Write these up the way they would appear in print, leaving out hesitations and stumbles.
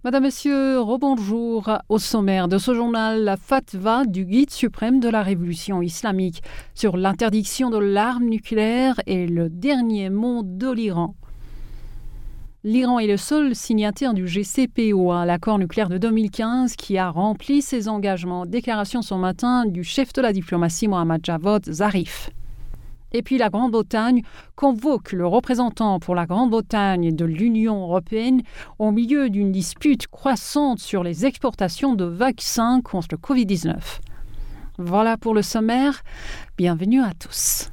Madame, Monsieur, rebonjour. Au sommaire de ce journal, la fatwa du guide suprême de la révolution islamique sur l'interdiction de l'arme nucléaire et le dernier mot de l'Iran. L'Iran est le seul signataire du JCPOA, l'accord nucléaire de 2015, qui a rempli ses engagements. Déclaration ce matin du chef de la diplomatie Mohammad Javad Zarif. Et puis la Grande-Bretagne convoque le représentant pour la Grande-Bretagne de l'Union européenne au milieu d'une dispute croissante sur les exportations de vaccins contre le Covid-19. Voilà pour le sommaire. Bienvenue à tous.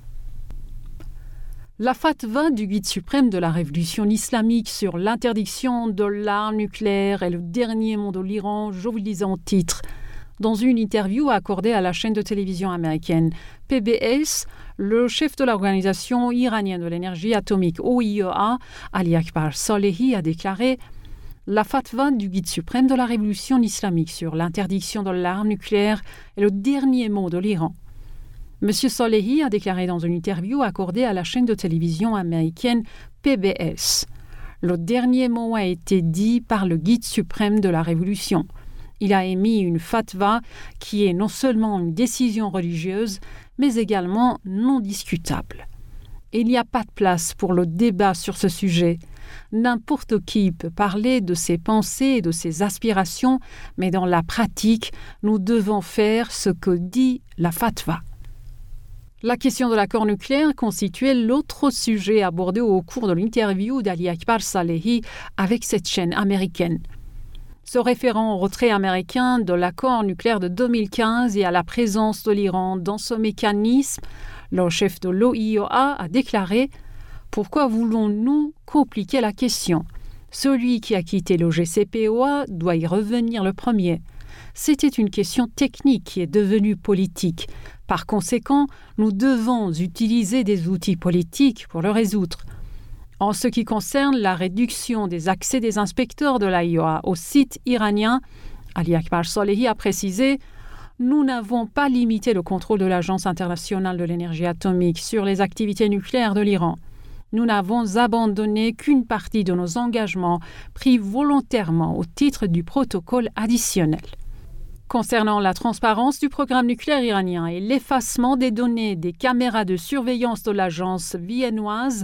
La fatwa du guide suprême de la révolution islamique sur l'interdiction de l'arme nucléaire est le dernier mot de l'Iran, je vous le disais en titre. Dans une interview accordée à la chaîne de télévision américaine PBS, le chef de l'organisation iranienne de l'énergie atomique OIEA, Ali Akbar Salehi, a déclaré « La fatwa du guide suprême de la révolution islamique sur l'interdiction de l'arme nucléaire est le dernier mot de l'Iran ». M. Salehi a déclaré dans une interview accordée à la chaîne de télévision américaine PBS « Le dernier mot a été dit par le guide suprême de la révolution ». Il a émis une fatwa qui est non seulement une décision religieuse, mais également non discutable. Il n'y a pas de place pour le débat sur ce sujet. N'importe qui peut parler de ses pensées et de ses aspirations, mais dans la pratique, nous devons faire ce que dit la fatwa. La question de l'accord nucléaire constituait l'autre sujet abordé au cours de l'interview d'Ali Akbar Salehi avec cette chaîne américaine. Se référant au retrait américain de l'accord nucléaire de 2015 et à la présence de l'Iran dans ce mécanisme, le chef de l'OIEA a déclaré « Pourquoi voulons-nous compliquer la question ? Celui qui a quitté le JCPOA doit y revenir le premier. C'était une question technique qui est devenue politique. Par conséquent, nous devons utiliser des outils politiques pour le résoudre. » En ce qui concerne la réduction des accès des inspecteurs de l'AIEA au site iranien, Ali Akbar Salehi a précisé « Nous n'avons pas limité le contrôle de l'Agence internationale de l'énergie atomique sur les activités nucléaires de l'Iran. Nous n'avons abandonné qu'une partie de nos engagements pris volontairement au titre du protocole additionnel. » Concernant la transparence du programme nucléaire iranien et l'effacement des données des caméras de surveillance de l'agence viennoise,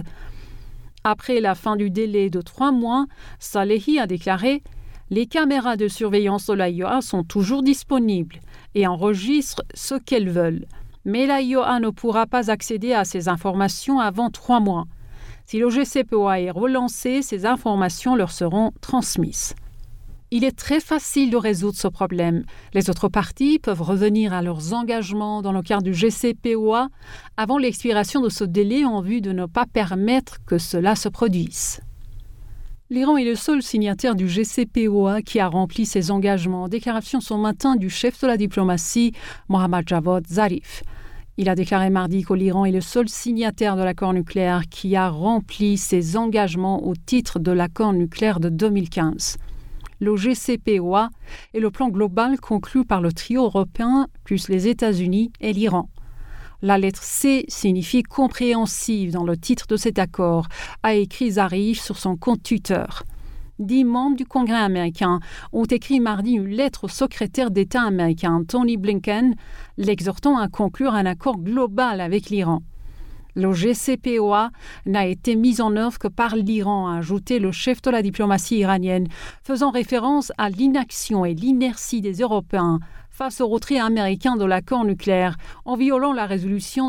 après la fin du délai de 3 mois, Salehi a déclaré « Les caméras de surveillance de l'AIEA sont toujours disponibles et enregistrent ce qu'elles veulent. Mais l'AIEA ne pourra pas accéder à ces informations avant 3 mois. Si le JCPOA est relancé, ces informations leur seront transmises. » Il est très facile de résoudre ce problème. Les autres parties peuvent revenir à leurs engagements dans le cadre du JCPOA avant l'expiration de ce délai en vue de ne pas permettre que cela se produise. L'Iran est le seul signataire du JCPOA qui a rempli ses engagements. Déclaration ce matin du chef de la diplomatie, Mohammad Javad Zarif. Il a déclaré mardi que l'Iran est le seul signataire de l'accord nucléaire qui a rempli ses engagements au titre de l'accord nucléaire de 2015. Le JCPOA est le plan global conclu par le trio européen plus les États-Unis et l'Iran. La lettre C signifie compréhensive dans le titre de cet accord, a écrit Zarif sur son compte Twitter. 10 membres du Congrès américain ont écrit mardi une lettre au secrétaire d'État américain Tony Blinken, l'exhortant à conclure un accord global avec l'Iran. Le JCPOA n'a été mis en œuvre que par l'Iran, a ajouté le chef de la diplomatie iranienne, faisant référence à l'inaction et l'inertie des Européens face au retrait américain de l'accord nucléaire en violant la résolution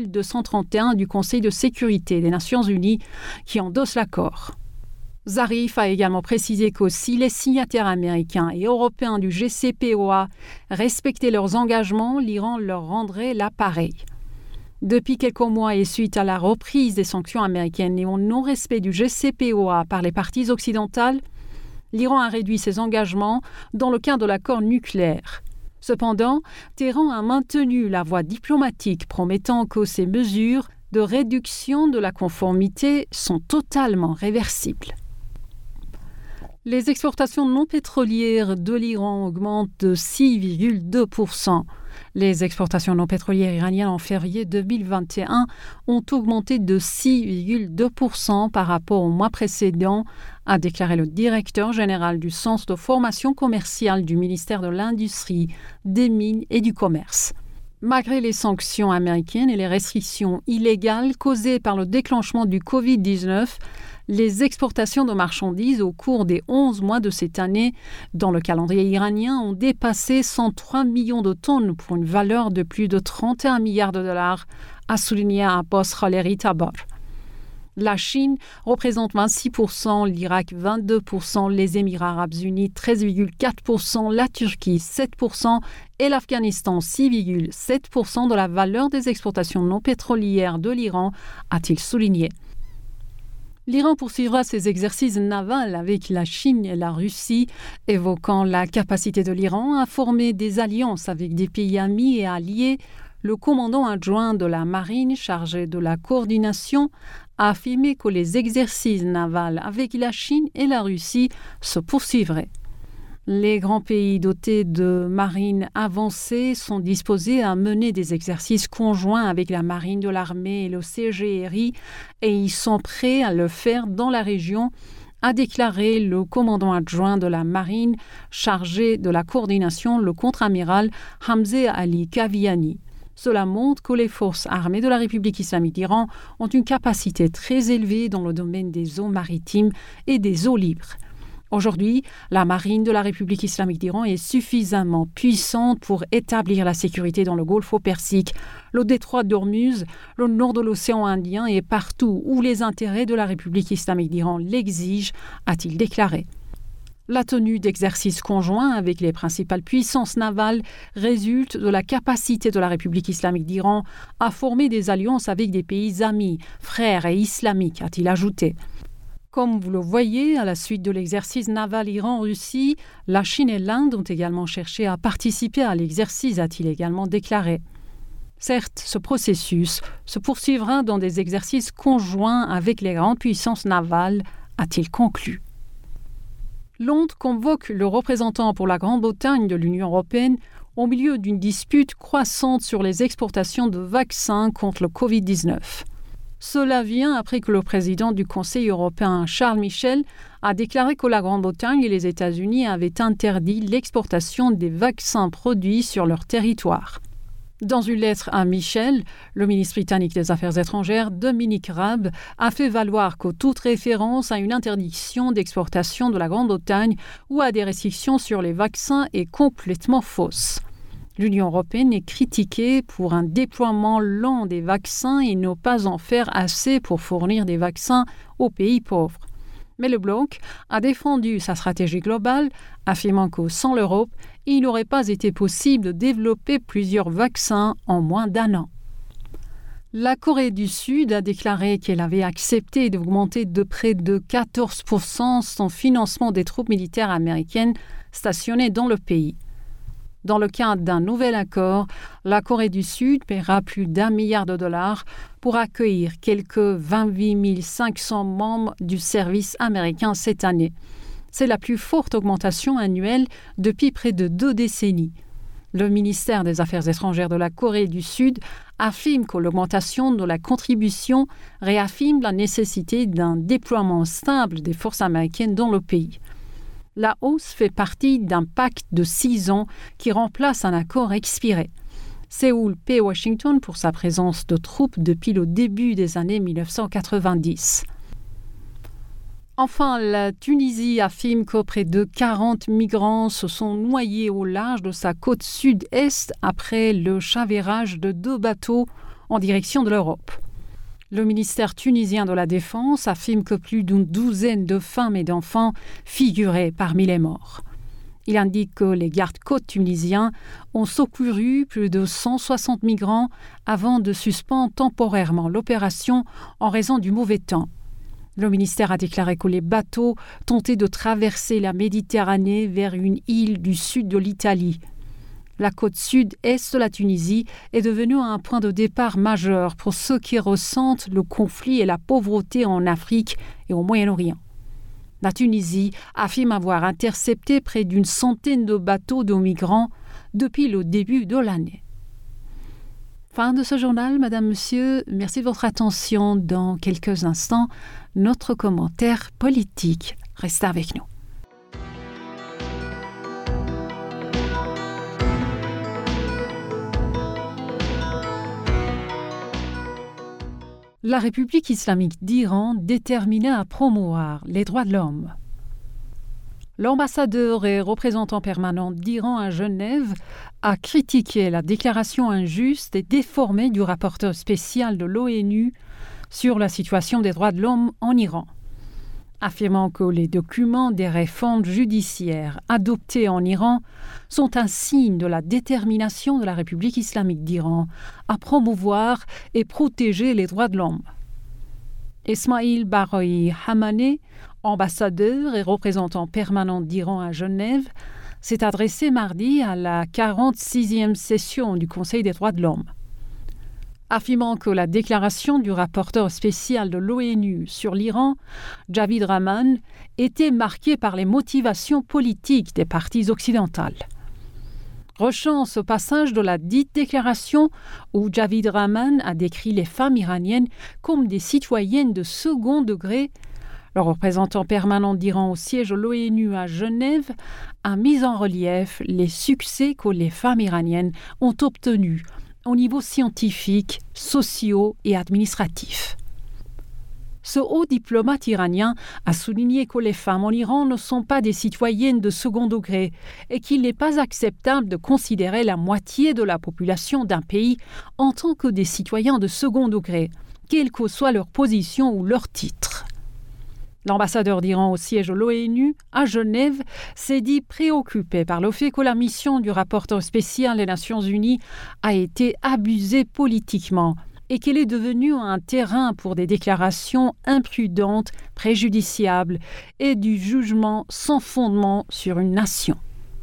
2231 du Conseil de sécurité des Nations unies qui endosse l'accord. Zarif a également précisé que si les signataires américains et européens du JCPOA respectaient leurs engagements, l'Iran leur rendrait l'appareil. Depuis quelques mois et suite à la reprise des sanctions américaines et au non-respect du JCPOA par les parties occidentales, l'Iran a réduit ses engagements dans le cadre de l'accord nucléaire. Cependant, Téhéran a maintenu la voie diplomatique promettant que ces mesures de réduction de la conformité sont totalement réversibles. Les exportations non pétrolières de l'Iran augmentent de 6,2%. Les exportations non pétrolières iraniennes en février 2021 ont augmenté de 6,2% par rapport au mois précédent, a déclaré le directeur général du Centre de formation commerciale du ministère de l'Industrie, des Mines et du Commerce. Malgré les sanctions américaines et les restrictions illégales causées par le déclenchement du Covid-19, les exportations de marchandises au cours des 11 mois de cette année dans le calendrier iranien ont dépassé 103 millions de tonnes pour une valeur de plus de 31 milliards de dollars, a souligné Abbas Khaleri Tabar. La Chine représente 26%, l'Irak 22%, les Émirats arabes unis 13,4%, la Turquie 7% et l'Afghanistan 6,7% de la valeur des exportations non pétrolières de l'Iran, a-t-il souligné. L'Iran poursuivra ses exercices navals avec la Chine et la Russie, évoquant la capacité de l'Iran à former des alliances avec des pays amis et alliés. Le commandant adjoint de la marine chargé de la coordination a affirmé que les exercices navals avec la Chine et la Russie se poursuivraient. Les grands pays dotés de marines avancées sont disposés à mener des exercices conjoints avec la marine de l'armée et le CGRI et ils sont prêts à le faire dans la région, a déclaré le commandant adjoint de la marine chargé de la coordination, le contre-amiral Hamzeh Ali Kaviani. Cela montre que les forces armées de la République islamique d'Iran ont une capacité très élevée dans le domaine des eaux maritimes et des eaux libres. Aujourd'hui, la marine de la République islamique d'Iran est suffisamment puissante pour établir la sécurité dans le Golfe Persique, le détroit d'Ormuz, le nord de l'océan Indien et partout où les intérêts de la République islamique d'Iran l'exigent, a-t-il déclaré. La tenue d'exercices conjoints avec les principales puissances navales résulte de la capacité de la République islamique d'Iran à former des alliances avec des pays amis, frères et islamiques, a-t-il ajouté. Comme vous le voyez, à la suite de l'exercice naval Iran-Russie, la Chine et l'Inde ont également cherché à participer à l'exercice, a-t-il également déclaré. Certes, ce processus se poursuivra dans des exercices conjoints avec les grandes puissances navales, a-t-il conclu. Londres convoque le représentant pour la Grande-Bretagne de l'Union européenne au milieu d'une dispute croissante sur les exportations de vaccins contre le Covid-19. Cela vient après que le président du Conseil européen, Charles Michel, a déclaré que la Grande-Bretagne et les États-Unis avaient interdit l'exportation des vaccins produits sur leur territoire. Dans une lettre à Michel, le ministre britannique des Affaires étrangères, Dominic Raab, a fait valoir que toute référence à une interdiction d'exportation de la Grande-Bretagne ou à des restrictions sur les vaccins est complètement fausse. L'Union européenne est critiquée pour un déploiement lent des vaccins et ne pas en faire assez pour fournir des vaccins aux pays pauvres. Mais le bloc a défendu sa stratégie globale, affirmant que sans l'Europe, il n'aurait pas été possible de développer plusieurs vaccins en moins d'un an. La Corée du Sud a déclaré qu'elle avait accepté d'augmenter de près de 14% son financement des troupes militaires américaines stationnées dans le pays. Dans le cadre d'un nouvel accord, la Corée du Sud paiera plus d'1 milliard de dollars pour accueillir quelques 28 500 membres du service américain cette année. C'est la plus forte augmentation annuelle depuis près de 2 décennies. Le ministère des Affaires étrangères de la Corée du Sud affirme que l'augmentation de la contribution réaffirme la nécessité d'un déploiement stable des forces américaines dans le pays. La hausse fait partie d'un pacte de 6 ans qui remplace un accord expiré. Séoul paie Washington pour sa présence de troupes depuis le début des années 1990. Enfin, la Tunisie affirme que près de 40 migrants se sont noyés au large de sa côte sud-est après le chavirage de 2 bateaux en direction de l'Europe. Le ministère tunisien de la Défense affirme que plus d'une douzaine de femmes et d'enfants figuraient parmi les morts. Il indique que les gardes-côtes tunisiens ont secouru plus de 160 migrants avant de suspendre temporairement l'opération en raison du mauvais temps. Le ministère a déclaré que les bateaux tentaient de traverser la Méditerranée vers une île du sud de l'Italie. La côte sud-est de la Tunisie est devenue un point de départ majeur pour ceux qui ressentent le conflit et la pauvreté en Afrique et au Moyen-Orient. La Tunisie affirme avoir intercepté près d'une centaine de bateaux de migrants depuis le début de l'année. Fin de ce journal, Madame, Monsieur. Merci de votre attention. Dans quelques instants, notre commentaire politique. Restez avec nous. La République islamique d'Iran déterminée à promouvoir les droits de l'homme. L'ambassadeur et représentant permanent d'Iran à Genève a critiqué la déclaration injuste et déformée du rapporteur spécial de l'ONU sur la situation des droits de l'homme en Iran, affirmant que les documents des réformes judiciaires adoptés en Iran sont un signe de la détermination de la République islamique d'Iran à promouvoir et protéger les droits de l'homme. Esmail Barai Hamaneh, ambassadeur et représentant permanent d'Iran à Genève, s'est adressé mardi à la 46e session du Conseil des droits de l'homme. Affirmant que la déclaration du rapporteur spécial de l'ONU sur l'Iran, Javid Rahman, était marquée par les motivations politiques des parties occidentales. Rushant ce passage de la dite déclaration où Javid Rahman a décrit les femmes iraniennes comme des citoyennes de second degré, le représentant permanent d'Iran au siège de l'ONU à Genève a mis en relief les succès que les femmes iraniennes ont obtenus au niveau scientifique, socio et administratif. Ce haut diplomate iranien a souligné que les femmes en Iran ne sont pas des citoyennes de second degré et qu'il n'est pas acceptable de considérer la moitié de la population d'un pays en tant que des citoyens de second degré, quelle que soit leur position ou leur titre. L'ambassadeur d'Iran au siège de l'ONU à Genève s'est dit préoccupé par le fait que la mission du rapporteur spécial des Nations Unies a été abusée politiquement et qu'elle est devenue un terrain pour des déclarations imprudentes, préjudiciables et du jugement sans fondement sur une nation.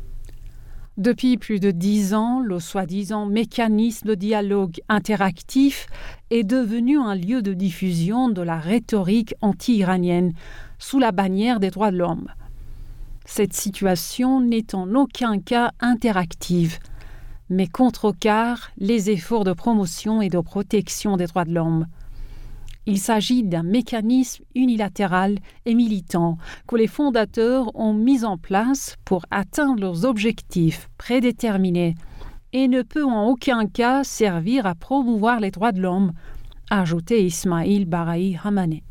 Depuis plus de 10 ans, le soi-disant mécanisme de dialogue interactif est devenu un lieu de diffusion de la rhétorique anti-iranienne sous la bannière des droits de l'homme. Cette situation n'est en aucun cas interactive, mais contrecarre les efforts de promotion et de protection des droits de l'homme. Il s'agit d'un mécanisme unilatéral et militant que les fondateurs ont mis en place pour atteindre leurs objectifs prédéterminés et ne peut en aucun cas servir à promouvoir les droits de l'homme, a ajouté Esmail Barai Hamaneh.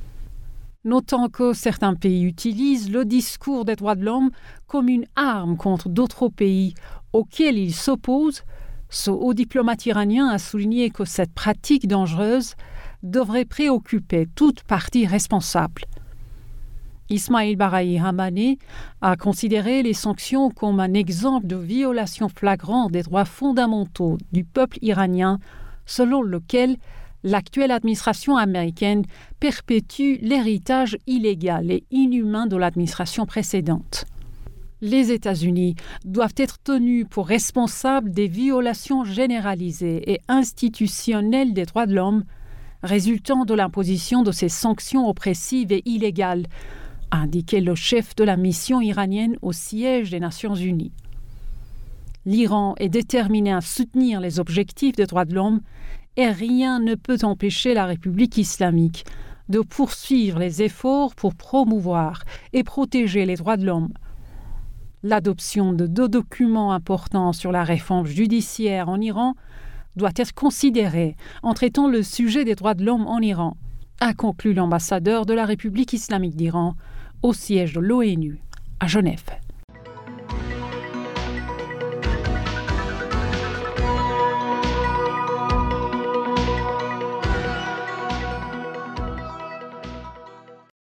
Notant que certains pays utilisent le discours des droits de l'homme comme une arme contre d'autres pays auxquels ils s'opposent, ce haut diplomate iranien a souligné que cette pratique dangereuse devrait préoccuper toute partie responsable. Esmail Barai Hamaneh a considéré les sanctions comme un exemple de violation flagrante des droits fondamentaux du peuple iranien, selon lequel l'actuelle administration américaine perpétue l'héritage illégal et inhumain de l'administration précédente. Les États-Unis doivent être tenus pour responsables des violations généralisées et institutionnelles des droits de l'homme résultant de l'imposition de ces sanctions oppressives et illégales, a indiqué le chef de la mission iranienne au siège des Nations Unies. L'Iran est déterminé à soutenir les objectifs des droits de l'homme et rien ne peut empêcher la République islamique de poursuivre les efforts pour promouvoir et protéger les droits de l'homme. L'adoption de 2 documents importants sur la réforme judiciaire en Iran doit être considérée en traitant le sujet des droits de l'homme en Iran, a conclu l'ambassadeur de la République islamique d'Iran au siège de l'ONU à Genève.